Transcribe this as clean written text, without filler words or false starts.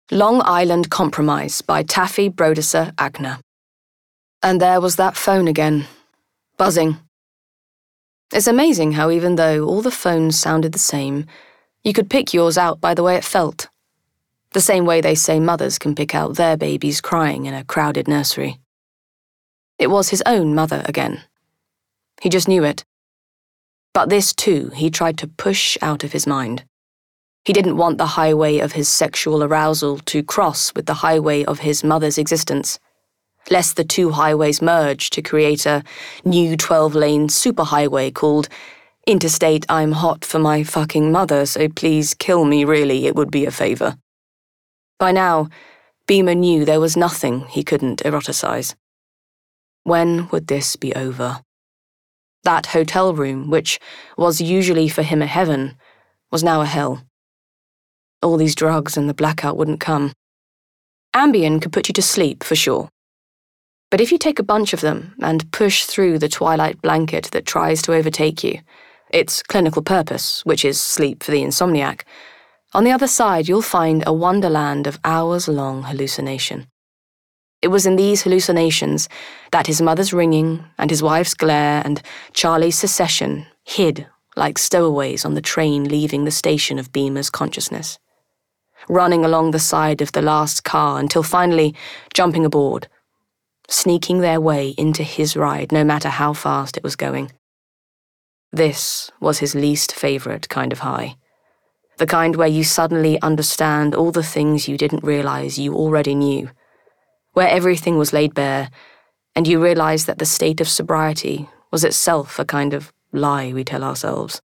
Long Island Compromise by Taffy Brodesser Agner. And there was that phone again, buzzing. It's amazing how even though all the phones sounded the same, you could pick yours out by the way it felt. The same way they say mothers can pick out their babies crying in a crowded nursery. It was his own mother again. He just knew it. But this too he tried to push out of his mind. He didn't want the highway of his sexual arousal to cross with the highway of his mother's existence, lest the two highways merge to create a new 12-lane superhighway called Interstate I'm hot for my fucking mother, so please kill me really, it would be a favor. By now, Beamer knew there was nothing he couldn't eroticize. When would this be over? That hotel room, which was usually for him a heaven, was now a hell. All these drugs and the blackout wouldn't come. Ambien could put you to sleep, for sure. But if you take a bunch of them and push through the twilight blanket that tries to overtake you, its clinical purpose, which is sleep for the insomniac, on the other side you'll find a wonderland of hours-long hallucination. It was in these hallucinations that his mother's ringing and his wife's glare and Charlie's secession hid like stowaways on the train leaving the station of Beamer's consciousness, running along the side of the last car until finally jumping aboard, sneaking their way into his ride no matter how fast it was going. This was his least favorite kind of high, the kind where you suddenly understand all the things you didn't realize you already knew, where everything was laid bare, and you realize that the state of sobriety was itself a kind of lie we tell ourselves.